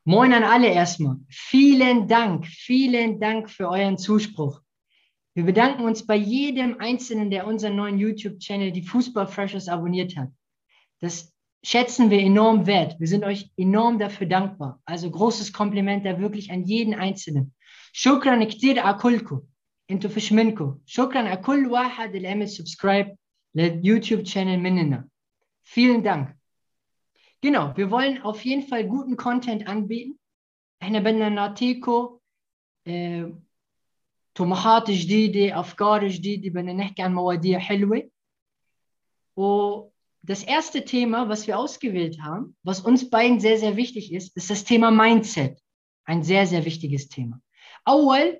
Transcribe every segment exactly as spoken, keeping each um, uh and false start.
Moin an alle erstmal. Vielen Dank, vielen Dank für euren Zuspruch. Wir bedanken uns bei jedem Einzelnen, der unseren neuen YouTube-Channel, die Fußball Freshers, abonniert hat. Das schätzen wir enorm wert. Wir sind euch enorm dafür dankbar. Also großes Kompliment da wirklich an jeden Einzelnen. Shukran كتير أكلكم. انتوا فيش منكم. شكرا أكل واحد اللي عمل subscribe لليوتيوب-Channel مننا. Vielen Dank. Genau, wir wollen auf jeden Fall guten Content anbieten. احنا بدنا نعطيكم آه، طموحات جديدة، أفكار جديدة، بدنا نحكي عن مواضيع حلوة. Und das erste Thema, was wir ausgewählt haben, was uns beiden sehr, sehr wichtig ist, ist das Thema Mindset. Ein sehr, sehr wichtiges Thema. أول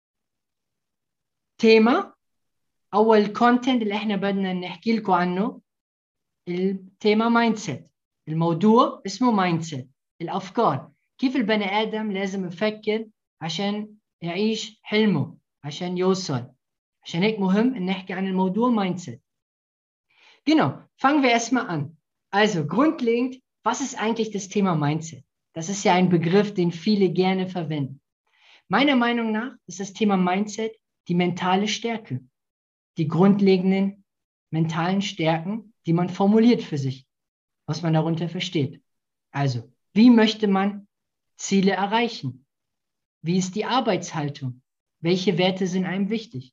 تيمة أول كونتنت اللي احنا بدنا نحكي لكم عنه التيمة مايندسيت. الموضوع اسمه مايندسيت، الأفكار. كيف البني آدم لازم يفكر عشان يعيش حلمه، عشان يوصل. عشان هيك مهم إن نحكي عن الموضوع مايندسيت. Genau, fangen wir erstmal an. Also grundlegend, was ist eigentlich das Thema Mindset? Das ist ja ein Begriff, den viele gerne verwenden. Meiner Meinung nach ist das Thema Mindset die mentale Stärke, die grundlegenden mentalen Stärken, die man formuliert für sich, was man darunter versteht. Also, wie möchte man Ziele erreichen? Wie ist die Arbeitshaltung? Welche Werte sind einem wichtig?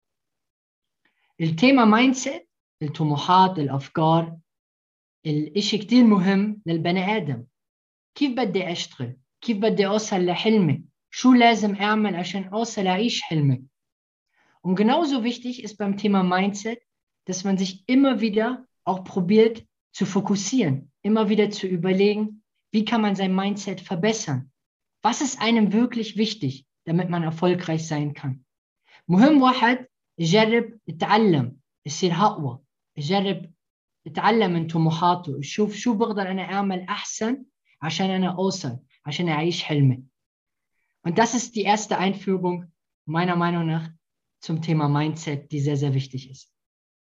التيمة mindset الطموحات الأفكار الإشي كتير مهم للبني آدم. كيف بدي أشتغل؟ كيف بدي أوصل لحلمي؟ شو لازم أعمل عشان أوصل أعيش حلمي؟ Und genauso wichtig ist beim Thema Mindset, dass man sich immer wieder auch probiert zu fokussieren, immer wieder zu überlegen, wie kann man sein Mindset verbessern? Was ist einem wirklich wichtig, damit man erfolgreich sein kann? مهم واحد يجرب يتعلم يصير أقوى، يجرب يتعلم من طموحاته، يشوف شو بقدر أنا أعمل أحسن عشان أنا أوصل، عشان أعيش حلمي. Und das ist die erste Einführung meiner Meinung nach zum Thema Mindset, die sehr, sehr wichtig ist.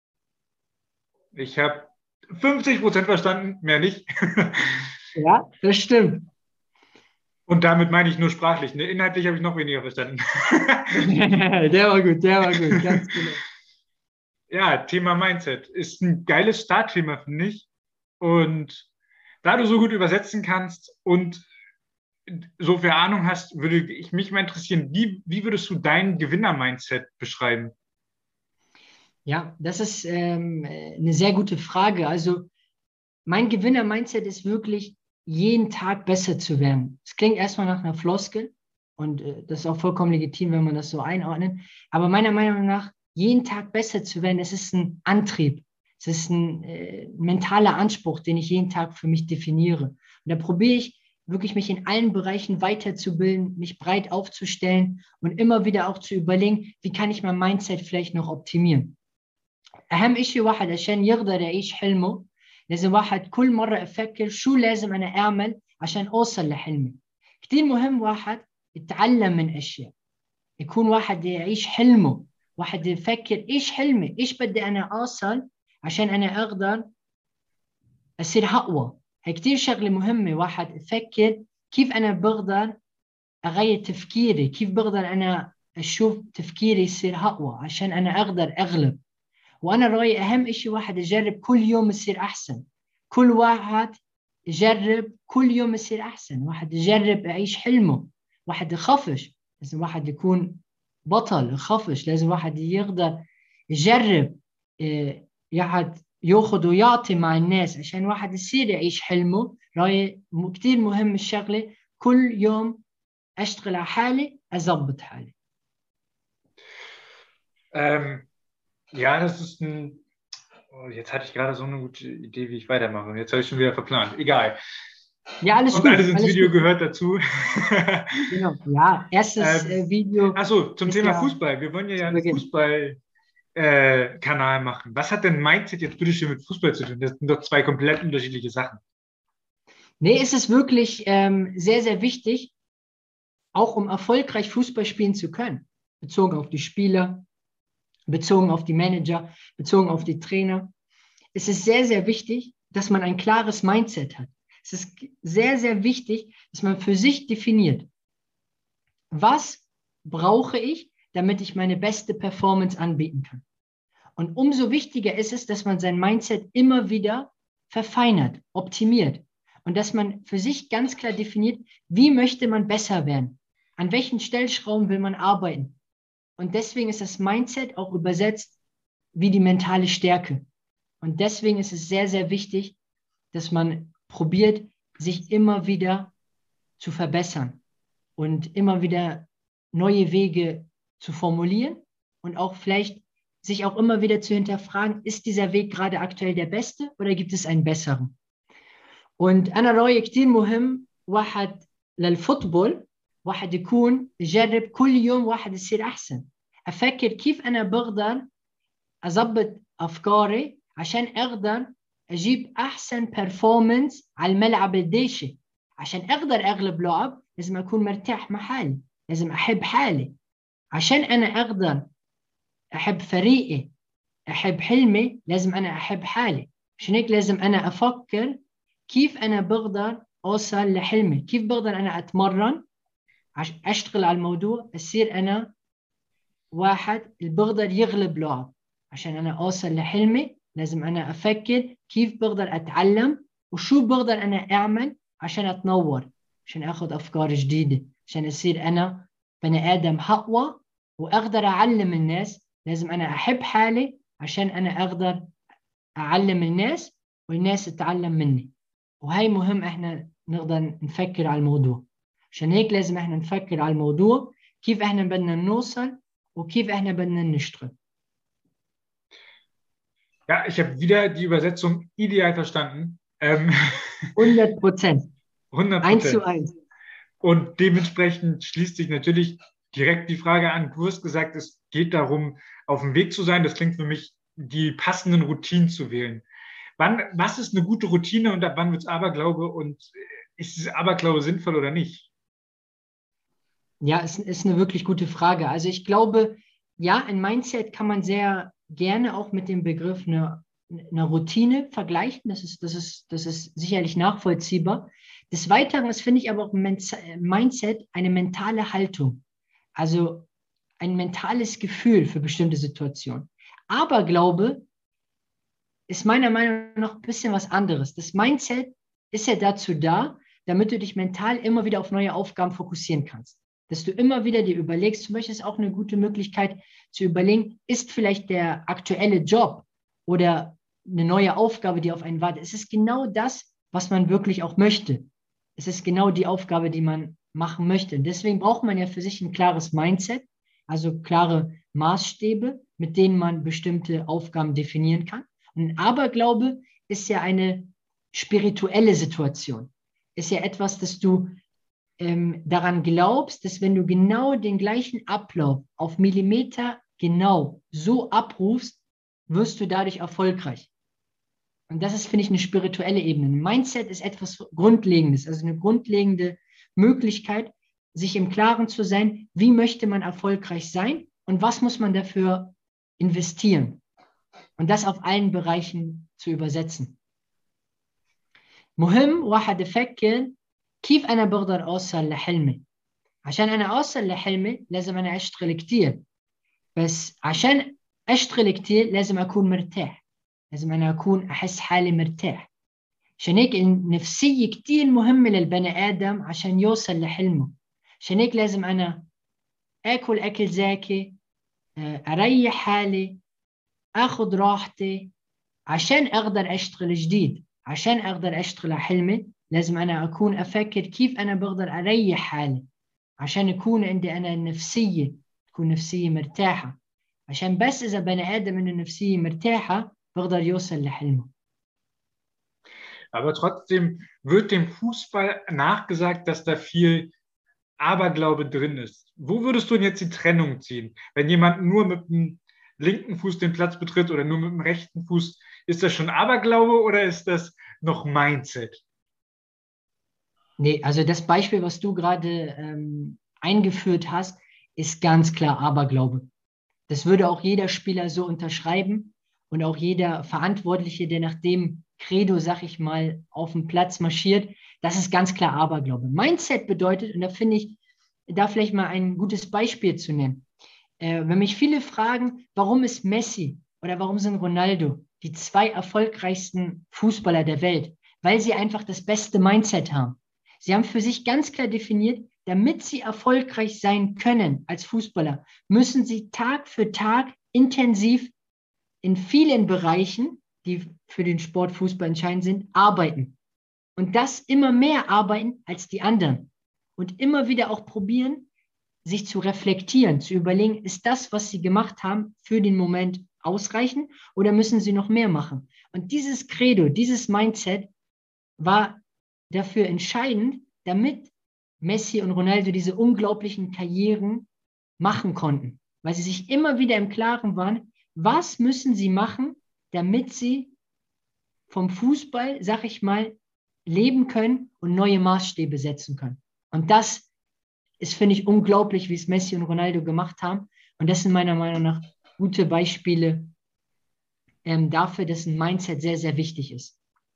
Ich habe fünfzig Prozent verstanden, mehr nicht. Ja, das stimmt. Und damit meine ich nur sprachlich. Ne? Inhaltlich habe ich noch weniger verstanden. Der war gut, der war gut, ganz genau. Ja, Thema Mindset ist ein geiles Startthema, finde ich. Und da du so gut übersetzen kannst und so viel Ahnung hast, würde ich mich mal interessieren, wie, wie würdest du dein Gewinner-Mindset beschreiben? Ja, das ist ähm, eine sehr gute Frage. Also mein Gewinner-Mindset ist wirklich, jeden Tag besser zu werden. Es klingt erstmal nach einer Floskel und äh, das ist auch vollkommen legitim, wenn man das so einordnet. Aber meiner Meinung nach, jeden Tag besser zu werden, es ist ein Antrieb. Es ist ein äh, mentaler Anspruch, den ich jeden Tag für mich definiere. Und da probiere ich wirklich, mich in allen Bereichen weiterzubilden, mich breit aufzustellen und immer wieder auch zu überlegen, wie kann ich mein Mindset vielleicht noch optimieren. أهم إشي واحد عشان يقدر يعيش حلمه لازم واحد كل مرة يفكر شو لازم أنا أعمل عشان أوصل لحلمي. كتير مهم واحد يتعلم من أشياء، يكون واحد يعيش حلمه، واحد يفكر إيش حلمي، إيش بدي أنا أوصل عشان أنا أقدر أصير أقوى. هي كتير شغلة مهمة، واحد يفكر كيف أنا بقدر أغير تفكيري، كيف بقدر أنا أشوف تفكيري يصير أقوى عشان أنا أقدر أغلب. وأنا رأيي أهم إشي واحد يجرب كل يوم يصير أحسن. كل واحد يجرب كل يوم يصير أحسن، واحد يجرب يعيش حلمه، واحد يخافش. لازم واحد يكون بطل، يخافش. لازم واحد يقدر يجرب يقعد ياخذ ويعطي مع الناس عشان واحد يصير يعيش حلمه. رأيي كتير مهم الشغلة كل يوم أشتغل على حالي، أزبط حالي. Ähm, ja, das ist ein. Oh, jetzt hatte ich gerade so eine gute Idee, wie ich weitermache. Jetzt habe ich schon wieder verplant. Egal. Ja, alles Und gut. alles ins Alles Video gut. gehört dazu. Genau. Ja, erstes ähm, äh, Video. Achso, zum Ist Thema ja Fußball. Wir wollen ja zu einen Beginn. Fußball-Kanal machen. Was hat denn Mindset jetzt bitte schön mit Fußball zu tun? Das sind doch zwei komplett unterschiedliche Sachen. Nee, es ist wirklich ähm, sehr, sehr wichtig, auch um erfolgreich Fußball spielen zu können. Bezogen auf die Spieler, bezogen auf die Manager, bezogen auf die Trainer. Es ist sehr, sehr wichtig, dass man ein klares Mindset hat. Es ist sehr, sehr wichtig, dass man für sich definiert, was brauche ich, damit ich meine beste Performance anbieten kann. Und umso wichtiger ist es, dass man sein Mindset immer wieder verfeinert, optimiert und dass man für sich ganz klar definiert, wie möchte man besser werden, an welchen Stellschrauben will man arbeiten. Und deswegen ist das Mindset auch übersetzt wie die mentale Stärke. Und deswegen ist es sehr, sehr wichtig, dass man probiert, sich immer wieder zu verbessern und immer wieder neue Wege zu formulieren und auch vielleicht sich auch immer wieder zu hinterfragen, ist dieser Weg gerade aktuell der beste oder gibt es einen besseren? Und أنا رأيي كتير مهم واحد للفوتبول واحد يكون يجرب كل يوم واحد يصير أحسن. أفكر كيف أنا بقدر أضبط أفكاري عشان أقدر أجيب أحسن performance على الملعب الديشي. عشان أقدر أغلب لعب لازم أكون مرتاح مع حالي، لازم أحب حالي. عشان أنا أقدر أحب فريقي، أحب حلمي، لازم أنا أحب حالي. عشان هيك لازم أنا أفكر كيف أنا بقدر أوصل لحلمي، كيف بقدر أنا أتمرن، أشتغل على الموضوع، أصير أنا واحد اللي بقدر يغلب لعب. عشان أنا أوصل لحلمي لازم أنا أفكر كيف بقدر أتعلم وشو بقدر أنا أعمل عشان أتنور، عشان أخذ أفكار جديدة، عشان أصير أنا بني آدم أقوى وأقدر أعلم الناس. لازم أنا أحب حالي عشان أنا أقدر أعلم الناس والناس تتعلم مني. وهي مهم إحنا نقدر نفكر على الموضوع. عشان هيك لازم إحنا نفكر على الموضوع كيف إحنا بدنا نوصل وكيف إحنا بدنا نشتغل. Ja, ich habe wieder die Übersetzung ideal verstanden. Ähm, hundert Prozent. hundert Eins Prozent. zu eins. Und dementsprechend schließt sich natürlich direkt die Frage an. Du hast gesagt, es geht darum, auf dem Weg zu sein. Das klingt für mich, die passenden Routinen zu wählen. Wann, was ist eine gute Routine und ab wann wird es Aberglaube und ist es Aberglaube sinnvoll oder nicht? Ja, es ist eine wirklich gute Frage. Also ich glaube, ja, ein Mindset kann man sehr gerne auch mit dem Begriff eine, eine Routine vergleichen. Das ist, das ist, das ist sicherlich nachvollziehbar. Des Weiteren ist, finde ich, aber auch ein Mindset eine mentale Haltung. Also ein mentales Gefühl für bestimmte Situationen. Aberglaube ist meiner Meinung nach ein bisschen was anderes. Das Mindset ist ja dazu da, damit du dich mental immer wieder auf neue Aufgaben fokussieren kannst. Dass du immer wieder dir überlegst, zum Beispiel ist auch eine gute Möglichkeit zu überlegen, ist vielleicht der aktuelle Job oder eine neue Aufgabe, die auf einen wartet, ist es genau das, was man wirklich auch möchte. Es ist genau die Aufgabe, die man machen möchte. Und deswegen braucht man ja für sich ein klares Mindset, also klare Maßstäbe, mit denen man bestimmte Aufgaben definieren kann. Und Aberglaube ist ja eine spirituelle Situation. Ist ja etwas, das du ähm, daran glaubst, dass wenn du genau den gleichen Ablauf auf Millimeter genau so abrufst, wirst du dadurch erfolgreich. Und das ist, finde ich, eine spirituelle Ebene. Ein Mindset ist etwas Grundlegendes, also eine grundlegende Möglichkeit, sich im Klaren zu sein, wie möchte man erfolgreich sein und was muss man dafür investieren. Und das auf allen Bereichen zu übersetzen. مهم واحد يفكر كيف أنا بقدر أوصل لحلمي. عشان أنا أوصل لحلمي لازم أنا أشتغل كتير. بس عشان أشتغل كتير لازم أكون مرتاح. لازم أنا أكون أحس حالي مرتاح. عشان هيك النفسية كتير مهمة للبني آدم عشان يوصل لحلمه. عشان هيك لازم أنا أكل أكل زاكي، أريح حالي، أخذ راحتي عشان أقدر أشتغل جديد. عشان أقدر أشتغل على حلمي لازم أنا أكون أفكر كيف أنا بقدر أريح حالي عشان يكون عندي أنا النفسية تكون نفسية مرتاحة. عشان بس إذا بني آدم إنه النفسية مرتاحة بقدر يوصل لحلمه. Aber trotzdem wird dem Fußball nachgesagt, dass da viel Aberglaube drin ist. Wo würdest du denn jetzt die Trennung ziehen? Wenn jemand nur mit dem linken Fuß den Platz betritt oder nur mit dem rechten Fuß, ist das schon Aberglaube oder ist das noch Mindset? Nee, also das Beispiel, was du gerade ähm, eingeführt hast, ist ganz klar Aberglaube. Das würde auch jeder Spieler so unterschreiben und auch jeder Verantwortliche, der nach dem Credo, sag ich mal, auf dem Platz marschiert. Das ist ganz klar Aberglaube. Mindset bedeutet, und da finde ich, da vielleicht mal ein gutes Beispiel zu nennen. Äh, wenn mich viele fragen, warum ist Messi oder warum sind Ronaldo die zwei erfolgreichsten Fußballer der Welt? Weil sie einfach das beste Mindset haben. Sie haben für sich ganz klar definiert, damit sie erfolgreich sein können als Fußballer, müssen sie Tag für Tag intensiv in vielen Bereichen, die für den Sport Fußball entscheidend sind, arbeiten. Und das immer mehr arbeiten als die anderen. Und immer wieder auch probieren, sich zu reflektieren, zu überlegen, ist das, was sie gemacht haben, für den Moment ausreichend oder müssen sie noch mehr machen? Und dieses Credo, dieses Mindset war dafür entscheidend, damit Messi und Ronaldo diese unglaublichen Karrieren machen konnten, weil sie sich immer wieder im Klaren waren, was müssen sie machen, damit sie vom Fußball, sag ich mal, leben können und neue Maßstäbe setzen können. Und das ist, finde ich, unglaublich, wie es Messi und Ronaldo gemacht haben. Und das sind meiner Meinung nach gute Beispiele ähm, dafür, dass ein Mindset sehr, sehr wichtig ist.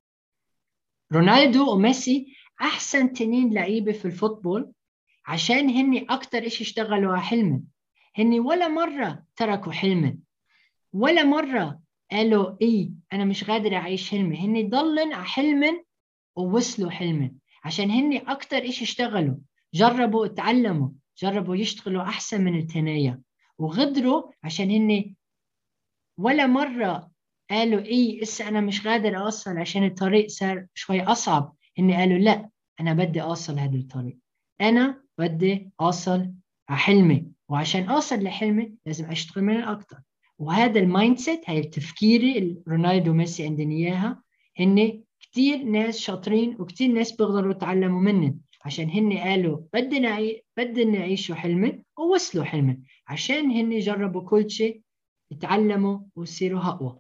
رونالدو وميسي أحسن تنين لعيبة في الفوتبول عشان هني أكتر إشي اشتغلوا على حلمهم. هني ولا مرة تركوا حلمهم ولا مرة قالوا إيه أنا مش قادر أعيش حلمي. هني ضلن على حلمهم ووصلوا حلمهم عشان هني أكتر إشي اشتغلوا، جربوا اتعلموا، جربوا يشتغلوا أحسن من التناية وغدروا عشان هني ولا مرة قالوا إيه إسا أنا مش قادر أوصل عشان الطريق صار شوي أصعب. إني قالوا لا أنا بدي أوصل هذا الطريق، أنا بدي أوصل على حلمي، وعشان أوصل لحلمي لازم أشتغل من الأكتر. وهذا المايند سيت، هاي التفكيري اللي رونالدو وميسي عندنا إياها، هن كتير ناس شاطرين وكتير ناس بيقدروا يتعلموا منن عشان هن قالوا بدنا بدنا نعيشوا حلمي ووصلوا حلمي عشان هن جربوا كل شيء، يتعلموا ويصيروا أقوى.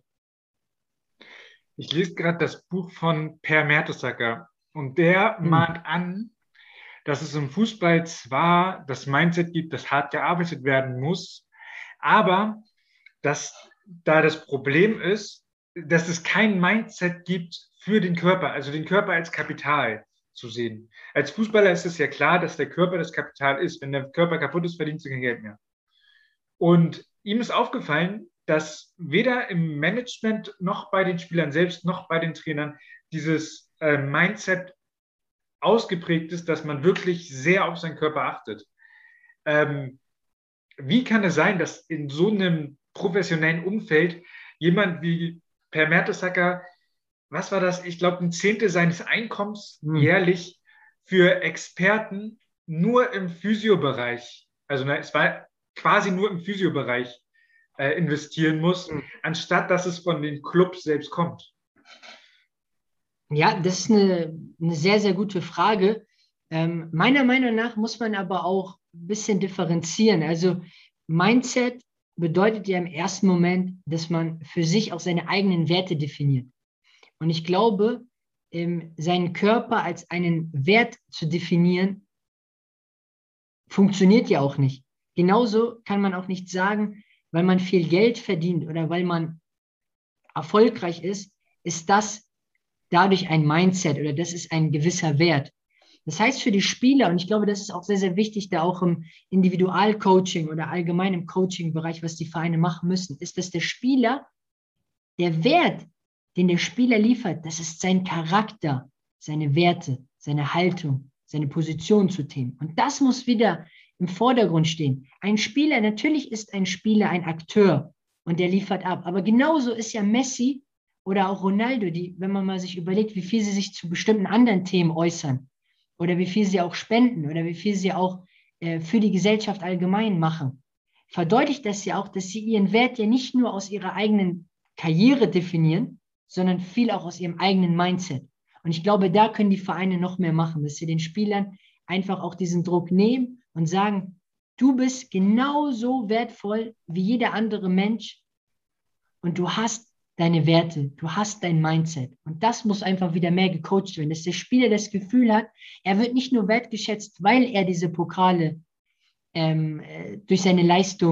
Ich lese gerade das Buch von Per Mertesacker und der Hm. mahnt an, dass es im Fußball zwar das Mindset gibt, das hart gearbeitet werden muss, aber dass da das Problem ist, dass es kein Mindset gibt für den Körper, also den Körper als Kapital zu sehen. Als Fußballer ist es ja klar, dass der Körper das Kapital ist. Wenn der Körper kaputt ist, verdienst du kein Geld mehr. Und ihm ist aufgefallen, dass weder im Management noch bei den Spielern selbst noch bei den Trainern dieses äh, Mindset ausgeprägt ist, dass man wirklich sehr auf seinen Körper achtet. Ähm, wie kann es sein, dass in so einem professionellen Umfeld jemand wie Per Mertesacker, was war das? Ich glaube, ein Zehntel seines Einkommens hm. jährlich für Experten nur im Physiobereich, also na, es war quasi nur im Physiobereich äh, investieren muss, hm. anstatt dass es von den Clubs selbst kommt. Ja, das ist eine, eine sehr, sehr gute Frage. Ähm, meiner Meinung nach muss man aber auch ein bisschen differenzieren. Also Mindset bedeutet ja im ersten Moment, dass man für sich auch seine eigenen Werte definiert. Und ich glaube, ähm, seinen Körper als einen Wert zu definieren, funktioniert ja auch nicht. Genauso kann man auch nicht sagen, weil man viel Geld verdient oder weil man erfolgreich ist, ist das dadurch ein Mindset oder das ist ein gewisser Wert. Das heißt für die Spieler, und ich glaube, das ist auch sehr, sehr wichtig, da auch im Individualcoaching oder allgemein im Coaching-Bereich, was die Vereine machen müssen, ist, dass der Spieler, der Wert, den der Spieler liefert, das ist sein Charakter, seine Werte, seine Haltung, seine Position zu Themen. Und das muss wieder im Vordergrund stehen. Ein Spieler, natürlich ist ein Spieler ein Akteur und der liefert ab, aber genauso ist ja Messi oder auch Ronaldo, die, wenn man mal sich überlegt, wie viel sie sich zu bestimmten anderen Themen äußern oder wie viel sie auch spenden oder wie viel sie auch äh, für die Gesellschaft allgemein machen, verdeutlicht das ja auch, dass sie ihren Wert ja nicht nur aus ihrer eigenen Karriere definieren, sondern viel auch aus ihrem eigenen Mindset. Und ich glaube, da können die Vereine noch mehr machen, dass sie den Spielern einfach auch diesen Druck nehmen und sagen, du bist genauso wertvoll wie jeder andere Mensch und du hast deine Werte, du hast dein Mindset. Und das muss einfach wieder mehr gecoacht werden, dass der Spieler das Gefühl hat, er wird nicht nur wertgeschätzt, weil er diese Pokale ähm, durch seine Leistung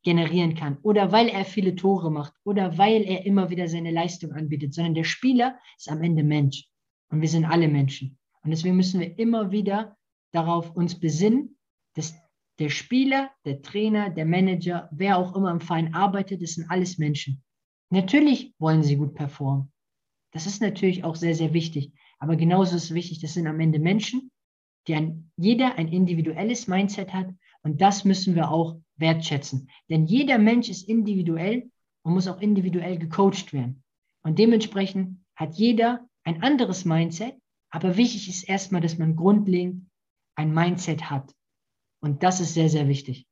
generieren kann oder weil er viele Tore macht oder weil er immer wieder seine Leistung anbietet, sondern der Spieler ist am Ende Mensch und wir sind alle Menschen. Und deswegen müssen wir immer wieder darauf uns besinnen, dass der Spieler, der Trainer, der Manager, wer auch immer im Verein arbeitet, das sind alles Menschen. Natürlich wollen sie gut performen. Das ist natürlich auch sehr, sehr wichtig. Aber genauso ist es wichtig, das sind am Ende Menschen, die ein, jeder ein individuelles Mindset hat und das müssen wir auch wertschätzen. Denn jeder Mensch ist individuell und muss auch individuell gecoacht werden. Und dementsprechend hat jeder ein anderes Mindset, aber wichtig ist erstmal, dass man grundlegend ein Mindset hat. Und das ist sehr, sehr wichtig.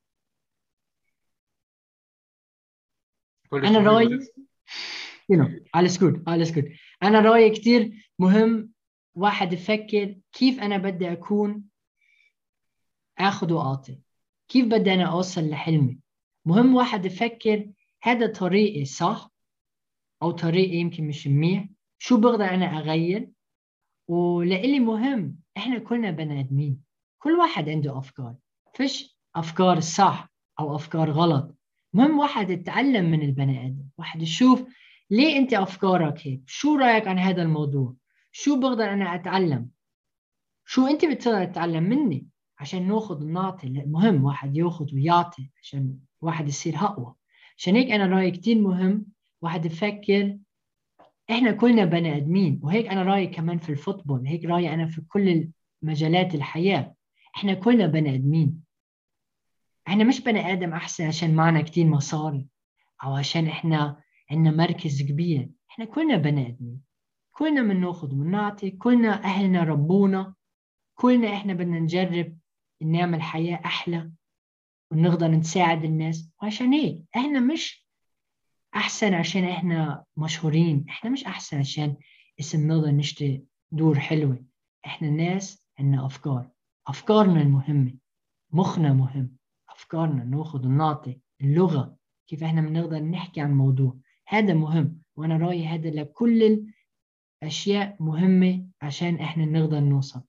Wolltest du أنا viel رأيي übersetzen? you know, alles gut alles gut أنا رأيي كتير مهم واحد يفكر كيف أنا بدي أكون آخذ وأعطي كيف بدي أنا أوصل لحلمي مهم واحد يفكر هذا طريقي صح أو طريقي يمكن مش منيح شو بقدر أنا أغير ولإلي مهم إحنا كلنا بني آدمين كل واحد عنده أفكار فيش أفكار صح أو أفكار غلط مهم واحد يتعلم من البني آدم واحد يشوف ليه أنت أفكارك هيك شو رأيك عن هذا الموضوع شو بقدر أنا أتعلم شو أنت بتقدر تتعلم مني عشان ناخذ ونعطي مهم واحد ياخذ ويعطي عشان واحد يصير أقوى عشان هيك أنا رأيي كتير مهم واحد يفكر إحنا كلنا بني آدمين وهيك أنا رأيي كمان في الفوتبول هيك رأيي أنا في كل مجالات الحياة إحنا كلنا بني آدمين إحنا مش بني آدم أحسن عشان معنا كتير مصاري أو عشان إحنا عندنا مركز كبير إحنا كلنا بني آدمين كلنا بناخذ ونعطي كلنا أهلنا ربونا كلنا إحنا بدنا نجرب نعمل حياة أحلى ونقدر نساعد الناس وعشان هيك إحنا مش أحسن عشان إحنا مشهورين إحنا مش أحسن عشان اسم نقدر نشتري دور حلوة إحنا ناس عندنا أفكار أفكارنا المهمة مخنا مهم أفكارنا ناخذ ونعطي اللغة كيف إحنا بنقدر نحكي عن موضوع هذا مهم وأنا رأيي هذا لكل الأشياء مهمة عشان إحنا نقدر نوصل.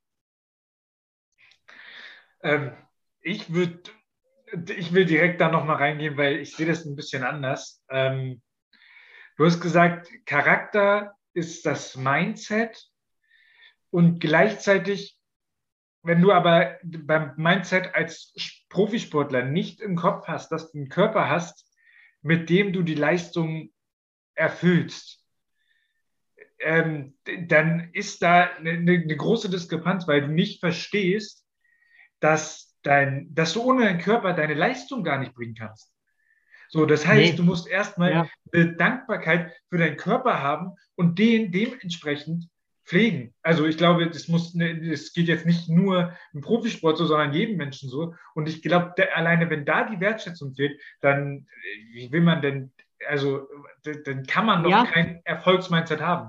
Ähm, ich würde, ich will direkt da nochmal reingehen, weil ich sehe das ein bisschen anders. Ähm, du hast gesagt, Charakter ist das Mindset und gleichzeitig, wenn du aber beim Mindset als Profisportler nicht im Kopf hast, dass du einen Körper hast, mit dem du die Leistung erfüllst, ähm, dann ist da eine, eine große Diskrepanz, weil du nicht verstehst, dass, dein, dass du ohne deinen Körper deine Leistung gar nicht bringen kannst. So, das heißt, Nee. du musst erstmal Ja. eine Dankbarkeit für deinen Körper haben und den dementsprechend pflegen. Also ich glaube, das muss, das geht jetzt nicht nur im Profisport so, sondern jedem Menschen so. Und ich glaube, alleine wenn da die Wertschätzung fehlt, dann wie will man denn, also dann kann man doch Ja. kein Erfolgsmindset haben.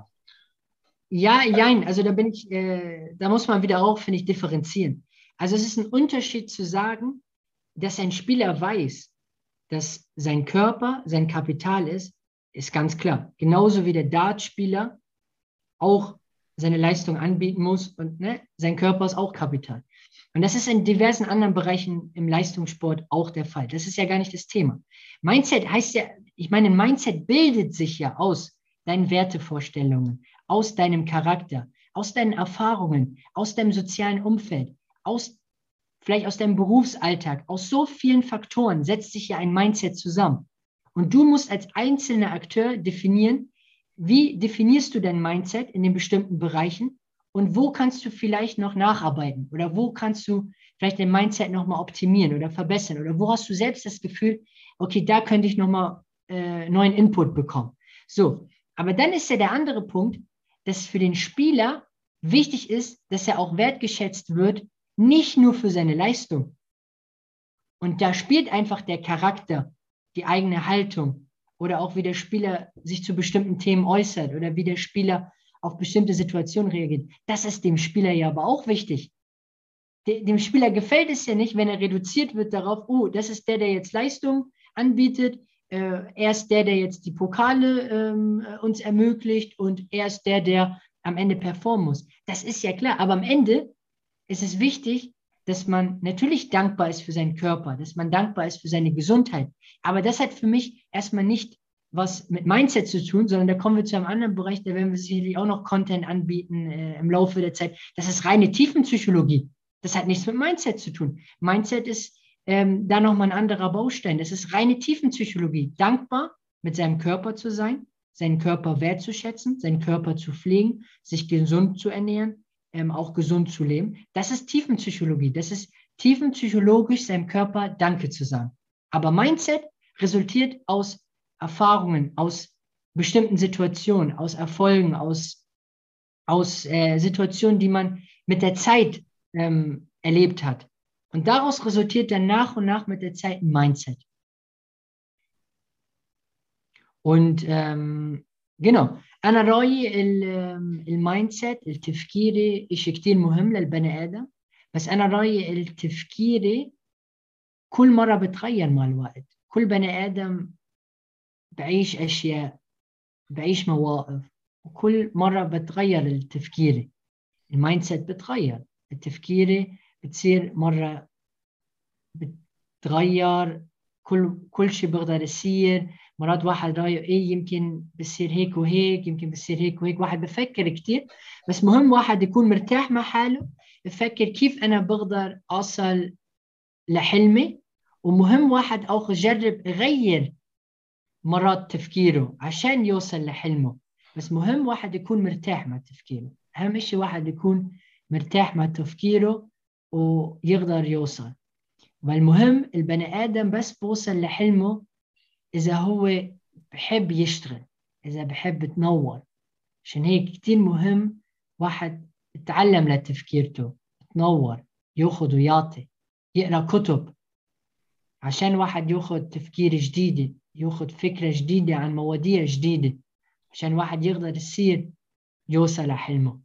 Ja, jein, also da bin ich, äh, da muss man wieder auch, finde ich, differenzieren. Also es ist ein Unterschied zu sagen, dass ein Spieler weiß, dass sein Körper sein Kapital ist, ist ganz klar. Genauso wie der Dartspieler auch seine Leistung anbieten muss und ne, sein Körper ist auch Kapital. Und das ist in diversen anderen Bereichen im Leistungssport auch der Fall. Das ist ja gar nicht das Thema. Mindset heißt ja, ich meine, ein Mindset bildet sich ja aus deinen Wertevorstellungen, aus deinem Charakter, aus deinen Erfahrungen, aus deinem sozialen Umfeld, aus vielleicht aus deinem Berufsalltag, aus so vielen Faktoren setzt sich ja ein Mindset zusammen. Und du musst als einzelner Akteur definieren, wie definierst du dein Mindset in den bestimmten Bereichen und wo kannst du vielleicht noch nacharbeiten oder wo kannst du vielleicht dein Mindset nochmal optimieren oder verbessern oder wo hast du selbst das Gefühl, okay, da könnte ich nochmal äh, neuen Input bekommen. So, aber dann ist ja der andere Punkt, dass für den Spieler wichtig ist, dass er auch wertgeschätzt wird, nicht nur für seine Leistung. Und da spielt einfach der Charakter, die eigene Haltung oder auch wie der Spieler sich zu bestimmten Themen äußert oder wie der Spieler auf bestimmte Situationen reagiert. Das ist dem Spieler ja aber auch wichtig. Dem Spieler gefällt es ja nicht, wenn er reduziert wird darauf, oh, das ist der, der jetzt Leistung anbietet, äh, er ist der, der jetzt die Pokale ähm, uns ermöglicht und er ist der, der am Ende performen muss. Das ist ja klar, aber am Ende ist es wichtig, dass man natürlich dankbar ist für seinen Körper, dass man dankbar ist für seine Gesundheit. Aber das hat für mich erstmal nicht was mit Mindset zu tun, sondern da kommen wir zu einem anderen Bereich, da werden wir sicherlich auch noch Content anbieten äh, im Laufe der Zeit. Das ist reine Tiefenpsychologie. Das hat nichts mit Mindset zu tun. Mindset ist ähm, da nochmal ein anderer Baustein. Das ist reine Tiefenpsychologie. Dankbar mit seinem Körper zu sein, seinen Körper wertzuschätzen, seinen Körper zu pflegen, sich gesund zu ernähren, ähm, auch gesund zu leben. Das ist Tiefenpsychologie. Das ist tiefenpsychologisch seinem Körper Danke zu sagen. Aber Mindset resultiert aus Erfahrungen, aus bestimmten Situationen, aus Erfolgen, aus, aus äh, Situationen, die man mit der Zeit ähm, erlebt hat. Und daraus resultiert dann nach und nach mit der Zeit ein Mindset. Und ähm, genau, أنا رأيي المايندسيت التفكيري إشي كتير مهم للبني آدم. بس أنا رأيي التفكيري كل مرة بتغير مع الوقت. كل بني آدم بعيش أشياء، بعيش مواقف، وكل مرة بتغير التفكيري. المايندسيت بتغير، التفكيري بتصير مرة بتغير، كل كل شيء بيقدر يصير. مرات واحد رايه ايه يمكن بصير هيك وهيك، يمكن بصير هيك وهيك، واحد بفكر كتير. بس مهم واحد يكون مرتاح مع حاله، يفكر كيف انا بقدر اوصل لحلمي. ومهم واحد او يجرب يغير مرات تفكيره عشان يوصل لحلمه. بس مهم واحد يكون مرتاح مع تفكيره. اهم شيء واحد يكون مرتاح مع تفكيره ويقدر يوصل. والمهم البني آدم بس بوصل لحلمه إذا هو بحب يشتغل، إذا بحب يتنور. عشان هيك كتير مهم واحد يتعلم لتفكيرته، يتنور، ياخذ ويعطي، يقرأ كتب عشان واحد ياخذ تفكير جديد، ياخذ فكرة جديدة عن مواضيع جديدة، عشان واحد يقدر يصير يوصل لحلمه.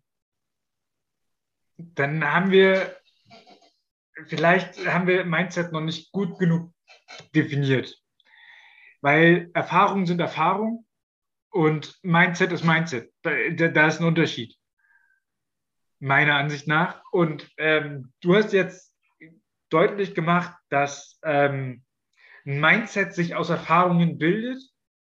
Dann haben wir, vielleicht haben wir Mindset noch nicht gut genug definiert. Weil Erfahrungen sind Erfahrung und Mindset ist Mindset. Da, da ist ein Unterschied, meiner Ansicht nach. Und ähm, du hast jetzt deutlich gemacht, dass ähm, ein Mindset sich aus Erfahrungen bildet.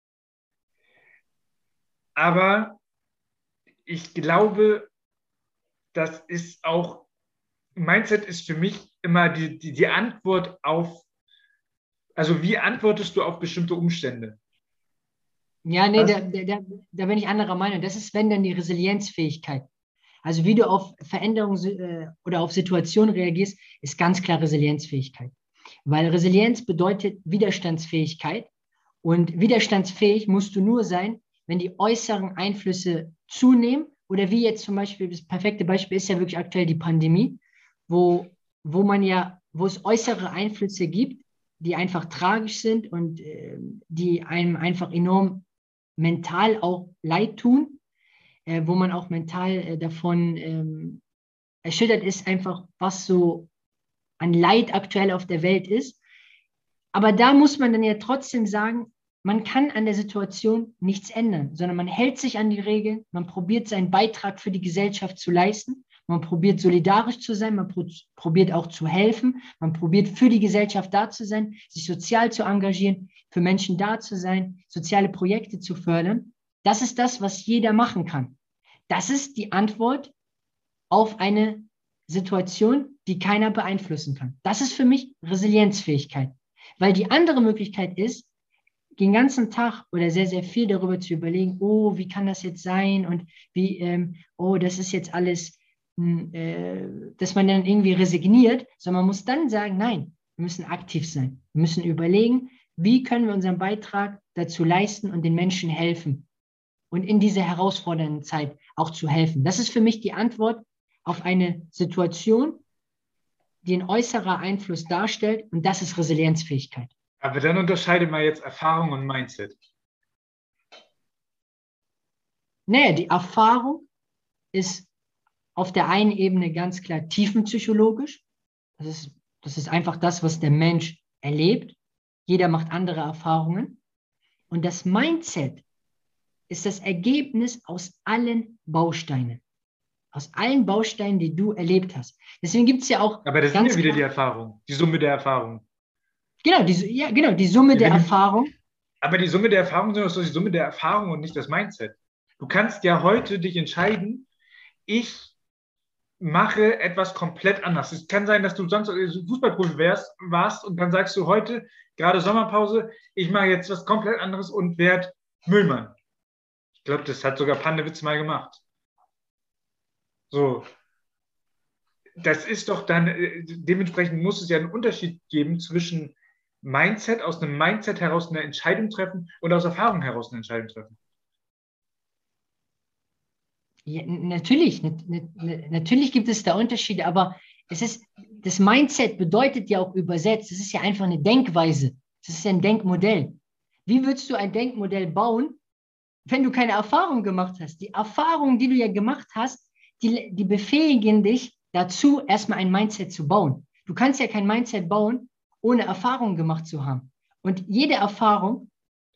Aber ich glaube, das ist auch, Mindset ist für mich immer die, die, die Antwort auf, also wie antwortest du auf bestimmte Umstände? Ja, nee, da, da, da bin ich anderer Meinung. Das ist, wenn dann die Resilienzfähigkeit. Also wie du auf Veränderungen äh, oder auf Situationen reagierst, ist ganz klar Resilienzfähigkeit. Weil Resilienz bedeutet Widerstandsfähigkeit. Und widerstandsfähig musst du nur sein, wenn die äußeren Einflüsse zunehmen. Oder wie jetzt zum Beispiel, das perfekte Beispiel ist ja wirklich aktuell die Pandemie, wo, wo man ja, wo es äußere Einflüsse gibt, die einfach tragisch sind und äh, die einem einfach enorm mental auch leid tun, äh, wo man auch mental äh, davon ähm, erschüttert ist, einfach was so an Leid aktuell auf der Welt ist. Aber da muss man dann ja trotzdem sagen, man kann an der Situation nichts ändern, sondern man hält sich an die Regeln, man probiert seinen Beitrag für die Gesellschaft zu leisten, man probiert solidarisch zu sein, man pro- probiert auch zu helfen, man probiert für die Gesellschaft da zu sein, sich sozial zu engagieren, für Menschen da zu sein, soziale Projekte zu fördern. Das ist das, was jeder machen kann. Das ist die Antwort auf eine Situation, die keiner beeinflussen kann. Das ist für mich Resilienzfähigkeit. Weil die andere Möglichkeit ist, den ganzen Tag oder sehr, sehr viel darüber zu überlegen, oh, wie kann das jetzt sein und wie, ähm, oh, das ist jetzt alles, mh, äh, dass man dann irgendwie resigniert, sondern man muss dann sagen, nein, wir müssen aktiv sein. Wir müssen überlegen, wie können wir unseren Beitrag dazu leisten und den Menschen helfen und in dieser herausfordernden Zeit auch zu helfen. Das ist für mich die Antwort auf eine Situation, die ein äußerer Einfluss darstellt, und das ist Resilienzfähigkeit. Aber dann unterscheide mal jetzt Erfahrung und Mindset. Nee, die Erfahrung ist auf der einen Ebene ganz klar tiefenpsychologisch. Das ist, das ist einfach das, was der Mensch erlebt. Jeder macht andere Erfahrungen. Und das Mindset ist das Ergebnis aus allen Bausteinen. Aus allen Bausteinen, die du erlebt hast. Deswegen gibt es ja auch Aber das sind ganz ja wieder klar, die Erfahrung, die Summe der Erfahrung. genau, die, ja, genau, die Summe der Wenn du, Erfahrung. aber die Summe der Erfahrung sind auch so die Summe der Erfahrung und nicht das Mindset. Du kannst ja heute dich entscheiden, ich mache etwas komplett anders. Es kann sein, dass du sonst Fußballprofi wärst, warst und dann sagst du heute, gerade Sommerpause, ich mache jetzt was komplett anderes und werde Müllmann. Ich glaube, das hat sogar Pandewitz mal gemacht. So, das ist doch dann, äh, dementsprechend muss es ja einen Unterschied geben zwischen Mindset, aus einem Mindset heraus eine Entscheidung treffen und aus Erfahrung heraus eine Entscheidung treffen. Ja, natürlich, natürlich gibt es da Unterschiede, aber es ist, das Mindset bedeutet ja auch übersetzt, es ist ja einfach eine Denkweise, es ist ja ein Denkmodell. Wie würdest du ein Denkmodell bauen, wenn du keine Erfahrung gemacht hast? Die Erfahrungen, die du ja gemacht hast, die, die befähigen dich dazu, erstmal ein Mindset zu bauen. Du kannst ja kein Mindset bauen, ohne Erfahrung gemacht zu haben. Und jede Erfahrung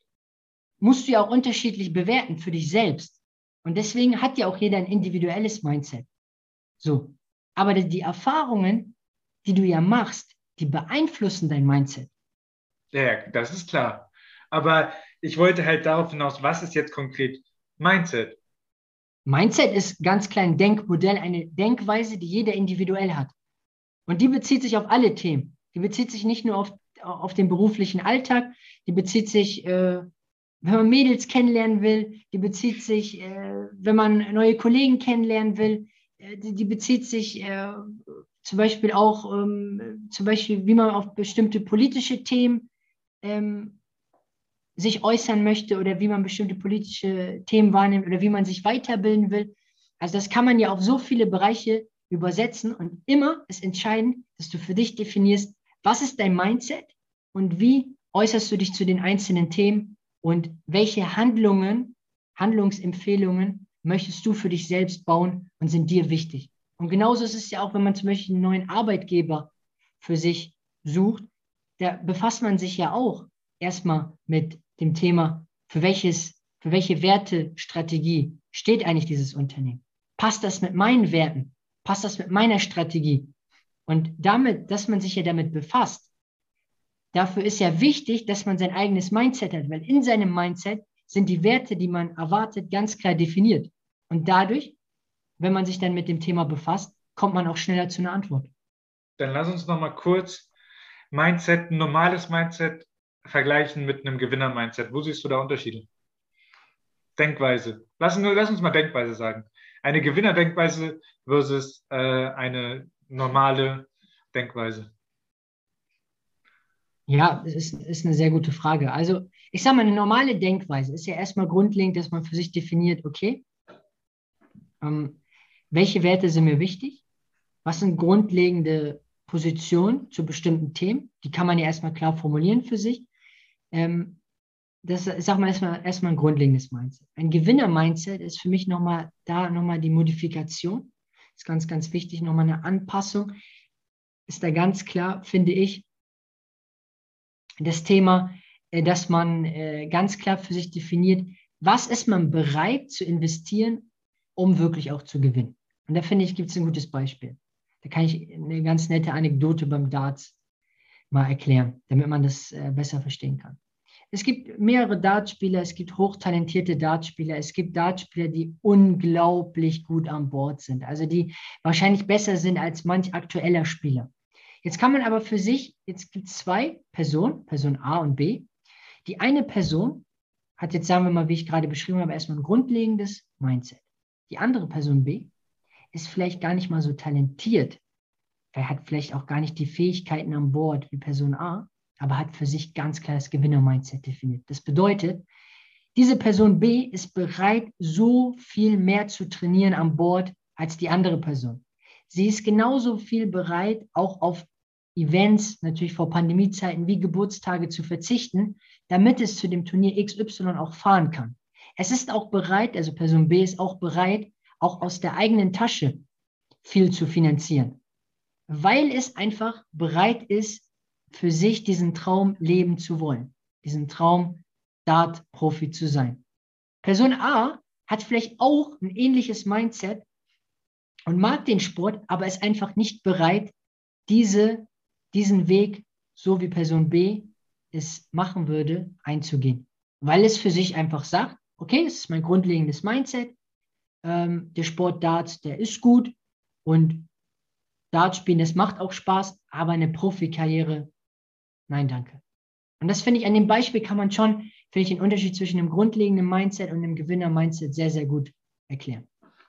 musst du ja auch unterschiedlich bewerten für dich selbst. Und deswegen hat ja auch jeder ein individuelles Mindset. So. Aber die Erfahrungen, die du ja machst, die beeinflussen dein Mindset. Ja, das ist klar. Aber ich wollte halt darauf hinaus, was ist jetzt konkret Mindset? Mindset ist ganz klar ein Denkmodell, eine Denkweise, die jeder individuell hat. Und die bezieht sich auf alle Themen. Die bezieht sich nicht nur auf, auf den beruflichen Alltag, die bezieht sich, äh, wenn man Mädels kennenlernen will, die bezieht sich, äh, wenn man neue Kollegen kennenlernen will, äh, die, die bezieht sich äh, zum Beispiel auch, ähm, zum Beispiel, wie man auf bestimmte politische Themen ähm, sich äußern möchte oder wie man bestimmte politische Themen wahrnimmt oder wie man sich weiterbilden will. Also das kann man ja auf so viele Bereiche übersetzen und immer ist entscheidend, dass du für dich definierst, was ist dein Mindset und wie äußerst du dich zu den einzelnen Themen und welche Handlungen, Handlungsempfehlungen möchtest du für dich selbst bauen und sind dir wichtig. Und genauso ist es ja auch, wenn man zum Beispiel einen neuen Arbeitgeber für sich sucht, da befasst man sich ja auch erstmal mit dem Thema, für welches, für welche Wertestrategie steht eigentlich dieses Unternehmen? Passt das mit meinen Werten? Passt das mit meiner Strategie? Und damit, dass man sich ja damit befasst, dafür ist ja wichtig, dass man sein eigenes Mindset hat, weil in seinem Mindset sind die Werte, die man erwartet, ganz klar definiert. Und dadurch, wenn man sich dann mit dem Thema befasst, kommt man auch schneller zu einer Antwort. Dann lass uns noch mal kurz Mindset, ein normales Mindset vergleichen mit einem Gewinner-Mindset. Wo siehst du da Unterschiede? Denkweise. Lass, lass uns mal Denkweise sagen. Eine Gewinner-Denkweise versus äh, eine normale Denkweise. Ja, das ist, ist eine sehr gute Frage. Also, ich sage mal, eine normale Denkweise ist ja erstmal grundlegend, dass man für sich definiert, okay, ähm, welche Werte sind mir wichtig? Was sind grundlegende Positionen zu bestimmten Themen? Die kann man ja erstmal klar formulieren für sich. Ähm, das ist, sag mal, erstmal, erstmal ein grundlegendes Mindset. Ein Gewinner-Mindset ist für mich nochmal da nochmal die Modifikation. Ist ganz, ganz wichtig, nochmal eine Anpassung. Ist da ganz klar, finde ich, das Thema, äh, dass man äh, ganz klar für sich definiert, was ist man bereit zu investieren, um wirklich auch zu gewinnen. Und da finde ich, gibt es ein gutes Beispiel. Da kann ich eine ganz nette Anekdote beim Darts mal erklären, damit man das äh, besser verstehen kann. Es gibt mehrere Dartspieler, es gibt hochtalentierte Dartspieler, es gibt Dartspieler, die unglaublich gut an Bord sind, also die wahrscheinlich besser sind als manch aktueller Spieler. Jetzt kann man aber für sich, jetzt gibt es zwei Personen, Person A und B. Die eine Person hat jetzt, sagen wir mal, wie ich gerade beschrieben habe, erstmal ein grundlegendes Mindset. Die andere Person B ist vielleicht gar nicht mal so talentiert. Er hat vielleicht auch gar nicht die Fähigkeiten an Bord wie Person A, aber hat für sich ganz klar das Gewinner-Mindset definiert. Das bedeutet, diese Person B ist bereit, so viel mehr zu trainieren an Bord als die andere Person. Sie ist genauso viel bereit, auch auf Events, natürlich vor Pandemiezeiten wie Geburtstage zu verzichten, damit es zu dem Turnier X Y auch fahren kann. Es ist auch bereit, also Person B ist auch bereit, auch aus der eigenen Tasche viel zu finanzieren, weil es einfach bereit ist, für sich diesen Traum leben zu wollen, diesen Traum, Dart-Profi zu sein. Person A hat vielleicht auch ein ähnliches Mindset, und mag den Sport, aber ist einfach nicht bereit, diese, diesen Weg, so wie Person B es machen würde, einzugehen. Weil es für sich einfach sagt, okay, es ist mein grundlegendes Mindset, ähm, der Sport Darts, der ist gut und Darts spielen, das macht auch Spaß, aber eine Profikarriere, nein, danke. Und das finde ich, an dem Beispiel kann man schon, finde ich, den Unterschied zwischen einem grundlegenden Mindset und einem Gewinner-Mindset sehr, sehr gut erklären.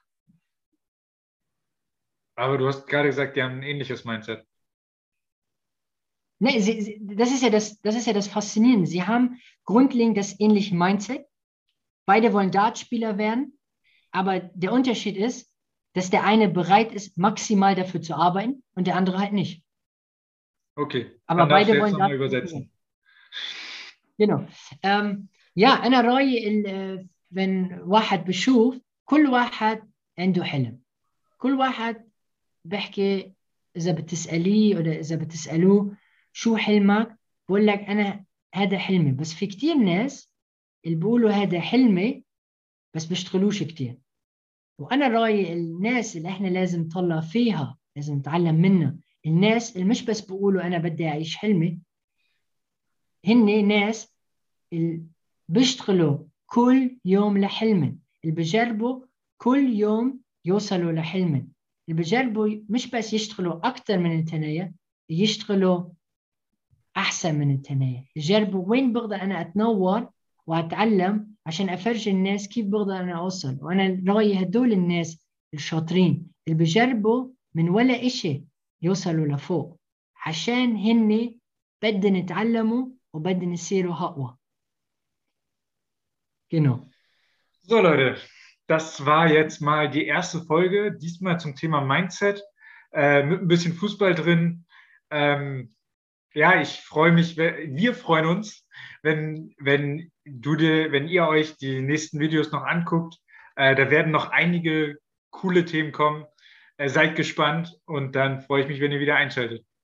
Aber du hast gerade gesagt, die haben ein ähnliches Mindset. Nee, sie, sie, das ist ja das, das ist ja das Faszinierende. Sie haben grundlegend das ähnliche Mindset. Beide wollen Dartspieler werden, aber der Unterschied ist, dass der eine bereit ist, maximal dafür zu arbeiten und der andere halt nicht. Okay, Aber dann darfst du beide jetzt wollen nochmal Dartspieler werden. übersetzen. genau. أم يا أنا رأيي ال- من واحد بشوف كل واحد عنده حلم. كل واحد بحكي إذا بتسأليه ولا إذا بتسألوه شو حلمك بقول لك أنا هذا حلمي. بس في كتير ناس اللي بيقولوا هذا حلمي بس بيشتغلوش كتير. وأنا رأيي الناس اللي إحنا لازم نطلع فيها، لازم نتعلم منها، الناس اللي مش بس بيقولوا أنا بدي أعيش حلمي، هن ناس اللي بيشتغلوا كل يوم لحلمهم، اللي بيجربوا كل يوم يوصلوا لحلمهم، اللي بيجربوا مش بس يشتغلوا أكثر من التانية، يشتغلوا أحسن من التانية، يجربوا وين بقدر أنا أتنور وأتعلم عشان أفرجي الناس كيف بقدر أنا أوصل. وأنا رأيي هدول الناس الشاطرين اللي بيجربوا من ولا إشي يوصلوا لفوق، عشان هن بدهم يتعلموا وبدهم يصيروا أقوى. Genau. So, Leute, das war jetzt mal die erste Folge, diesmal zum Thema Mindset, äh, mit ein bisschen Fußball drin. Ähm, ja, ich freue mich, wir freuen uns, wenn, wenn du dir, wenn ihr euch die nächsten Videos noch anguckt. Äh, da werden noch einige coole Themen kommen. Äh, seid gespannt und dann freue ich mich, wenn ihr wieder einschaltet.